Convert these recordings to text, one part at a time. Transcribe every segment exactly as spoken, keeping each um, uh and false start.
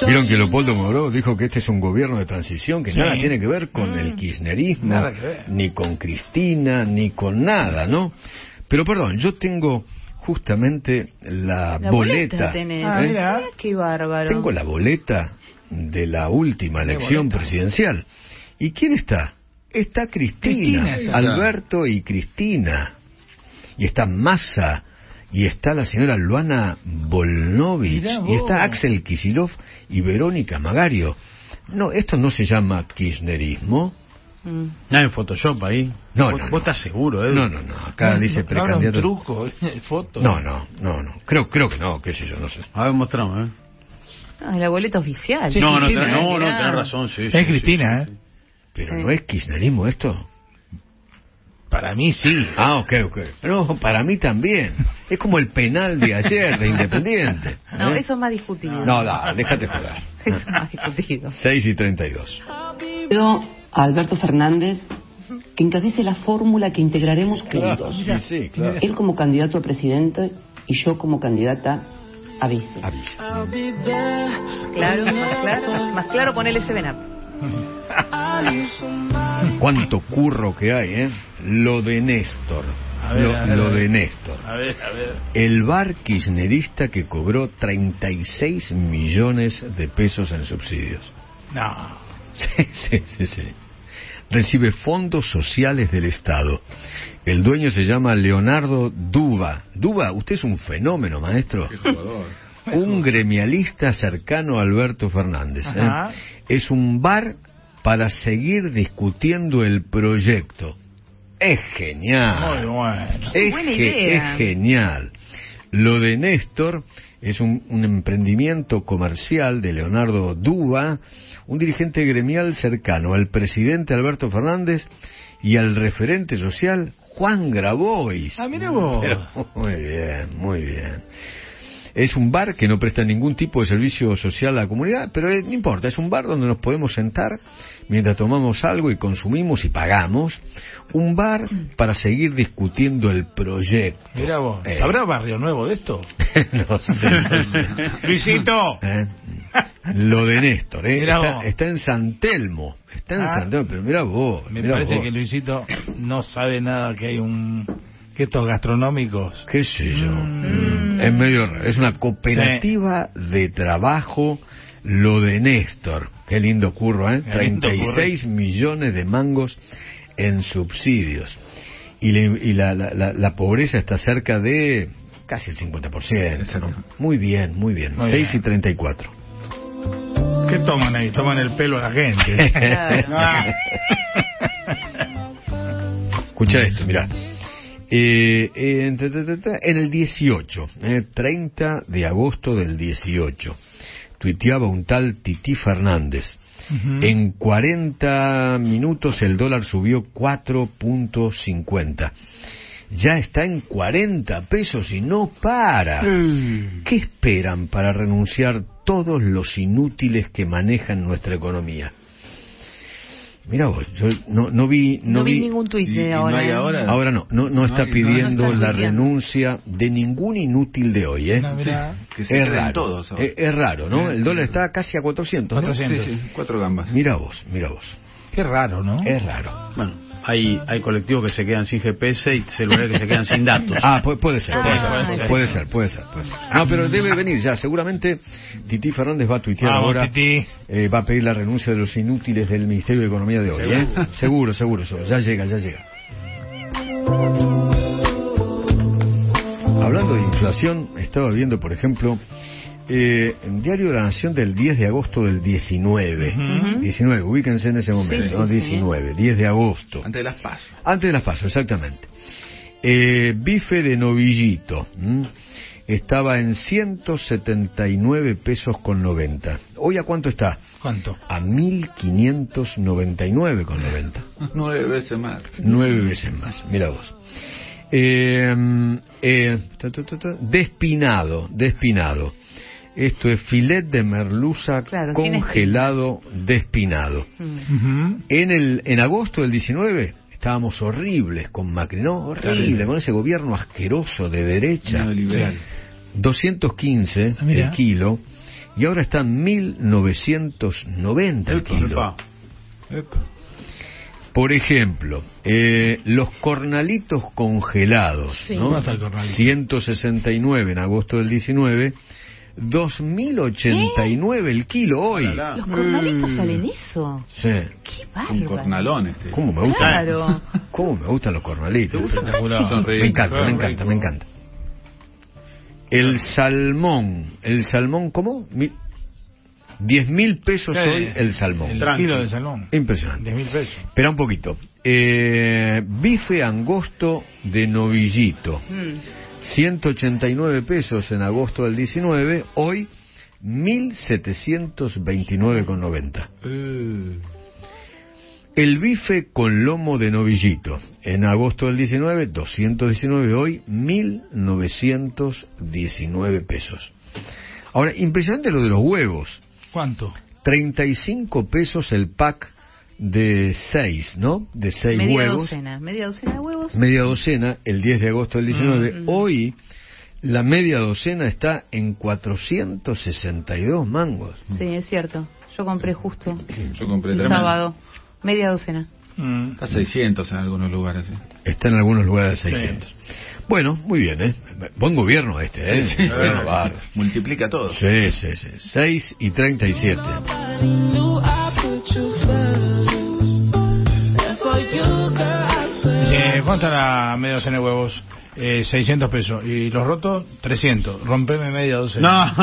Vieron que Leopoldo Moró dijo que este es un gobierno de transición que sí. nada tiene que ver con mm. el kirchnerismo, ni con Cristina, ni con nada, ¿no? Pero perdón, yo tengo justamente la, la boleta. boleta ah, ¿eh? Mira, qué bárbaro. Tengo la boleta de la última elección presidencial. ¿Y quién está? Está Cristina, Cristina está. Alberto y Cristina. Y está Massa, y está la señora Luana Volnovich, y está Axel Kicillof y Verónica Magario. No, esto no se llama kirchnerismo. Mm. No hay Photoshop ahí. No, ¿Vos, no, ¿Vos no. estás seguro, eh? No, no, no. Acá no, dice no, precandidato. Un truco, foto. No, no, no, no. Creo, creo que no, qué sé yo, no sé. A ver, mostramos, ¿eh? Ah, la boleta oficial. Sí, no, no, ten, no, no, tenés razón, sí. Es sí, Cristina, sí, ¿eh? Pero sí. no es kirchnerismo esto. Para mí sí. Ah, ok, ok. No, para mí también. Es como el penal de ayer de Independiente. No, ¿eh? eso es más discutido. No, da, déjate jugar. Eso es más discutido. seis y treinta y dos. Pido a Alberto Fernández que encabece la fórmula que integraremos juntos. Claro, sí, sí, claro. Él como candidato a presidente y yo como candidata a vice. A vice. Claro, más claro, más claro con el S B N A. Cuánto curro que hay, ¿eh? Lo de Néstor. A ver, lo, a ver, lo a ver. de Néstor. A ver, a ver. El bar kirchnerista que cobró treinta y seis millones de pesos en subsidios. No. Sí, sí, sí, sí. Recibe fondos sociales del Estado. El dueño se llama Leonardo Duba. Duba, usted es un fenómeno, maestro. Qué jugador. Un gremialista cercano a Alberto Fernández. ¿eh? Es un bar para seguir discutiendo el proyecto. Es genial. Muy bueno. Es, Buena ge- idea. es genial. Lo de Néstor es un, un emprendimiento comercial de Leonardo Duba, un dirigente gremial cercano al presidente Alberto Fernández y al referente social Juan Grabois. Ah, mira vos. Pero, muy bien, muy bien. Es un bar que no presta ningún tipo de servicio social a la comunidad, pero eh, no importa, es un bar donde nos podemos sentar mientras tomamos algo y consumimos y pagamos. Un bar para seguir discutiendo el proyecto. Mira vos. Eh. ¿Sabrá Barrio Nuevo de esto? No sé, no sé. Luisito. ¿Eh? Lo de Néstor, ¿eh? Mirá Está, vos. está en San Telmo. Está en Ah. San Telmo, pero mira vos. Me mirá parece vos. que Luisito no sabe nada que hay un... que estos gastronómicos... ¿Qué sé yo? Mm. Es medio raro. Es una cooperativa sí. de trabajo, lo de Néstor. Qué lindo curro, ¿eh? Qué lindo treinta y seis millones de mangos en subsidios. Y, le, y la, la, la, la pobreza está cerca de casi el cincuenta por ciento, ¿no? Muy bien, muy bien. Muy seis bien. y treinta y cuatro. ¿Qué toman ahí? Toman el pelo a la gente. Claro. Ah. Escucha esto, mirá. Eh, eh, en, ta, ta, ta, ta, en el dieciocho, eh, treinta de agosto del dieciocho, tuiteaba un tal Tití Fernández. Uh-huh. En cuarenta minutos el dólar subió cuatro punto cincuenta. Ya está en cuarenta pesos y no para. Mm. ¿Qué esperan para renunciar todos los inútiles que manejan nuestra economía? Mira vos, yo no, no vi... No, No vi ningún tuit Y- de y no ahora. hay ¿eh? ahora. Ahora no, no, no está No hay- no, pidiendo no está la tuiteando. renuncia de ningún inútil de hoy, ¿eh? No, mirá. Que se Es queden raro, todos ahora. es, es raro, ¿no? Eh, El dólar sí. está casi a cuatrocientos, ¿no? cuatrocientos. Sí, sí, cuatro gambas. Mira vos, mira vos. Qué raro, ¿no? Es raro. Bueno, hay, hay colectivos que se quedan sin G P S y celulares que se quedan sin datos. Ah, puede, puede ser, Ah, puede, ser, puede puede, ser. puede ser, puede ser, puede ser. No, pero debe venir ya, seguramente Tití Fernández va a tuitear Vamos, ahora, Tití. eh, va a pedir la renuncia de los inútiles del Ministerio de Economía de hoy, ¿eh? Seguro, seguro, seguro, ya llega, ya llega. Hablando de inflación, estaba viendo, por ejemplo, eh, en Diario de la Nación del diez de agosto del diecinueve. Ujú. diecinueve, ubíquense en ese momento, Sí, ¿no? sí, sí. diecinueve, diez de agosto. Antes de las pasos. Antes de las pasos, exactamente. Eh, bife de novillito ¿m? estaba en ciento setenta y nueve pesos con noventa. ¿Hoy a cuánto está? ¿Cuánto? A mil quinientos noventa y nueve con noventa. Nueve veces más. Nueve veces más, mira vos. Eh, eh, ta, ta, ta, ta, despinado, despinado. Esto es filet de merluza Claro, sin congelado despinado. Mm. Ujú. En el en agosto del diecinueve estábamos horribles con Macri, ¿no? Horrible, Claro. con ese gobierno asqueroso de derecha. Neoliberal. doscientos quince Ah, mira. el kilo, y ahora está en mil novecientos noventa el kilo. Epa. Epa. Por ejemplo, eh, los cornalitos congelados, Sí. ¿no? ¿Cómo está el cornalito? ciento sesenta y nueve en agosto del diecinueve, dos mil ochenta y nueve el kilo hoy. Ojalá. Los cornalitos Mm. salen eso. Sí. Qué Un bárbaro. cornalón este. ¿Cómo me gusta? Claro. ¿Cómo me gustan los cornalitos? Espectacular. Son Me encanta, me encanta, me encanta. El salmón, el salmón, ¿cómo? Mi- Diez mil pesos hoy el salmón. El Tranqui. kilo de salmón. Impresionante. diez mil pesos. Espera un poquito. Eh, bife angosto de novillito. Mm. ciento ochenta y nueve pesos en agosto del diecinueve, hoy mil setecientos veintinueve con noventa. Eh, El bife con lomo de novillito, en agosto del diecinueve, doscientos diecinueve, hoy mil novecientos diecinueve pesos. Ahora, impresionante lo de los huevos, ¿Cuánto? treinta y cinco pesos el pack de seis, ¿no? De seis Media huevos. docena. Media docena de huevos. Media docena, el diez de agosto del diecinueve. Mm. Hoy la media docena está en cuatrocientos sesenta y dos mangos. Sí, es cierto. Yo compré justo Yo compré el tremendo. sábado. Media docena. Mm. Está seiscientos en algunos lugares. ¿eh? Está en algunos lugares de seiscientos. Bueno, muy bien, ¿eh? Buen gobierno este, ¿eh? Sí, sí. Bueno, bárbaro. Multiplica todo. Sí, sí, sí. seis y treinta y siete. Dice, ¿cuánto la media docena de huevos? Eh, seiscientos pesos. ¿Y los rotos? trescientos. Rompeme media docena.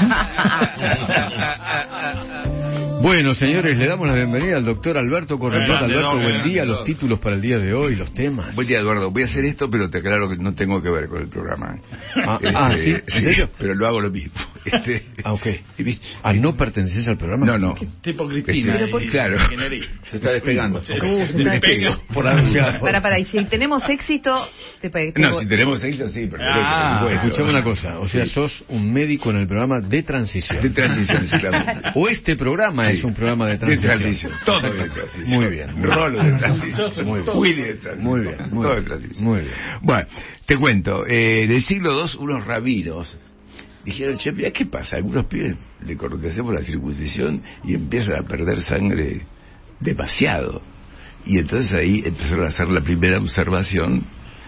Bueno, señores, le damos la bienvenida al doctor Alberto Correpot. Grande, Alberto, no, buen grande, día. Los doctor. títulos para el día de hoy, los temas. Buen día, Eduardo. Voy a hacer esto, pero te aclaro que no tengo que ver con el programa. Ah, ah, ¿sí? ¿En serio? Pero lo hago lo mismo. Este, Ah, ok. y vi- Ah, ¿no perteneces al programa? No, no. Tipo Cristina. Este, Pero por- claro. Se está despegando. Uh, se está despegando. Por anunciar. Para, para, y si tenemos éxito, te pe- te- No, si tenemos éxito, sí, pero Ah, por supuesto. Escuchame una cosa, o sea, Sí. sos un médico en el programa de transición. De transición, sí, claro. O este programa Sí. es un programa de De transición. transición. Todo de transición. Muy bien. Rolo de transición. Muy bien. Willy de transición. Muy bien, muy Todo bien. de transición. Muy bien. Bueno, te cuento. Eh, del siglo dos, unos rabinos dijeron, che, mira, ¿qué pasa? Algunos pibes le hacemos la circuncisión y empiezan a perder sangre demasiado. Y entonces ahí empezaron a hacer la primera observación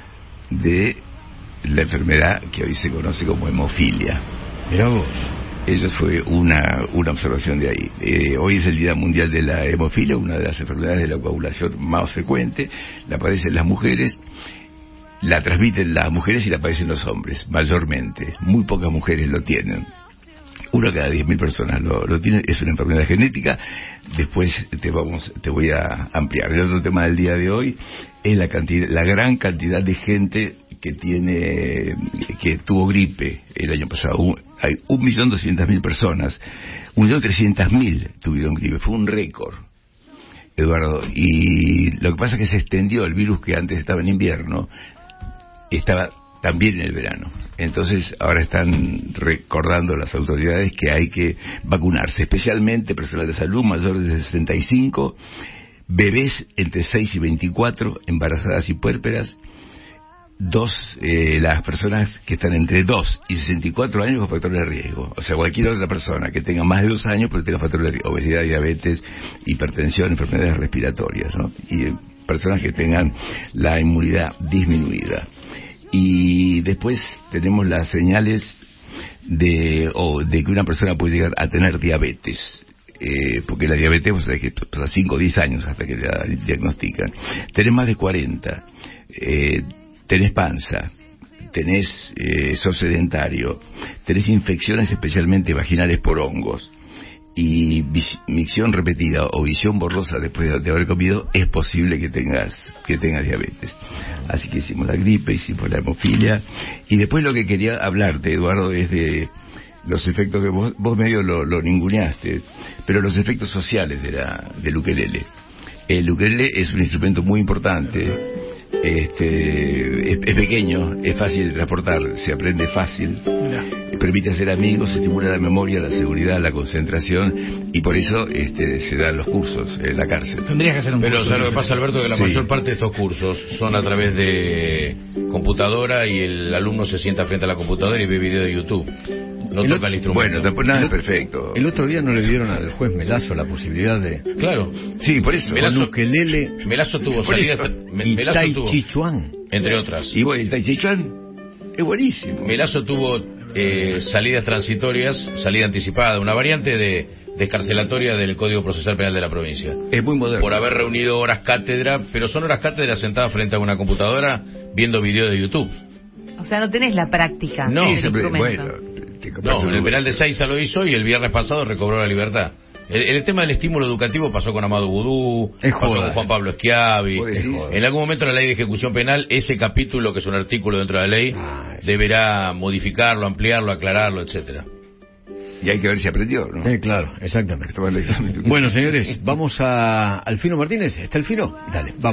de la enfermedad que hoy se conoce como hemofilia. Mirá vos. Eso fue una, una observación de ahí. Eh, hoy es el Día Mundial de la Hemofilia, una de las enfermedades de la coagulación más frecuente. La padecen las mujeres, la transmiten las mujeres y la padecen los hombres, mayormente. Muy pocas mujeres lo tienen. Una cada diez mil personas lo, lo tiene. Es una enfermedad genética. Después te vamos, te voy a ampliar. El otro tema del día de hoy es la cantidad, la gran cantidad de gente que tiene, que tuvo gripe el año pasado. Un, hay un millón doscientas mil personas, un millón trescientas mil tuvieron gripe. Fue un récord, Eduardo. Y lo que pasa es que se extendió el virus que antes estaba en invierno, estaba también en el verano. Entonces ahora están recordando las autoridades que hay que vacunarse, especialmente personal de salud mayores de sesenta y cinco, bebés entre seis y veinticuatro, embarazadas y puérperas, dos, eh, las personas que están entre dos y sesenta y cuatro años con factores de riesgo. O sea, cualquier otra persona que tenga más de dos años pero tenga factores de riesgo, obesidad, diabetes, hipertensión, enfermedades respiratorias, ¿no? Y eh, personas que tengan la inmunidad disminuida. Y después tenemos las señales de, o de que una persona puede llegar a tener diabetes. Eh, porque la diabetes, vos sabés que pasa cinco o diez años hasta que la diagnostican. Tenés más de cuarenta, eh, tenés panza, tenés, eh, sos sedentario, tenés infecciones especialmente vaginales por hongos, y vis- micción repetida o visión borrosa después de, de haber comido, es posible que tengas que tengas diabetes. Así que hicimos la gripe, hicimos la hemofilia, y después lo que quería hablarte, Eduardo, es de los efectos que vos, vos medio lo, lo ninguneaste, pero los efectos sociales de la, del ukelele. El ukelele es un instrumento muy importante, este, es, es pequeño, es fácil de transportar, se aprende fácil, permite hacer amigos, estimula la memoria, la seguridad, la concentración, y por eso este, se dan los cursos en la cárcel. Tendrías que hacer un Pero curso. ¿sabes lo que pasa, Alberto? Que la Sí. mayor parte de estos cursos son a través de computadora y el alumno se sienta frente a la computadora y ve video de YouTube. no el toca otro, el instrumento. Bueno, después nada es perfecto. El otro día no le dieron al juez Melazo la posibilidad de... Claro. Sí, por eso. Melazo- Con ukelele Melazo tuvo Por salida, eso. Me- y Melazo Tai tuvo, Chi Chuan. entre otras. Y bueno, el Tai Chi Chuan es buenísimo. Melazo tuvo eh, salidas transitorias, salida anticipada, una variante de, de escarcelatoria del Código Procesal Penal de la provincia. Es muy moderno. Por haber reunido horas cátedra, pero son horas cátedra sentadas frente a una computadora viendo videos de YouTube. O sea, no tenés la práctica No. del Sí, siempre- instrumento. bueno, te- te No, compras en el un- penal de Seiza lo hizo y el viernes pasado recobró la libertad. El, el tema del estímulo educativo pasó con Amado Vudú, Es pasó joda. con Juan Pablo Schiavi. ¿Vos decís? En algún momento en la ley de ejecución penal, ese capítulo, que es un artículo dentro de la ley, Ah, eso. deberá modificarlo, ampliarlo, aclararlo, etcétera. Y hay que ver si aprendió, ¿no? Eh, claro, exactamente. Tomar el examen. Bueno, señores, vamos a... ¿Alfino Martínez? ¿Está Alfino? Dale, vamos.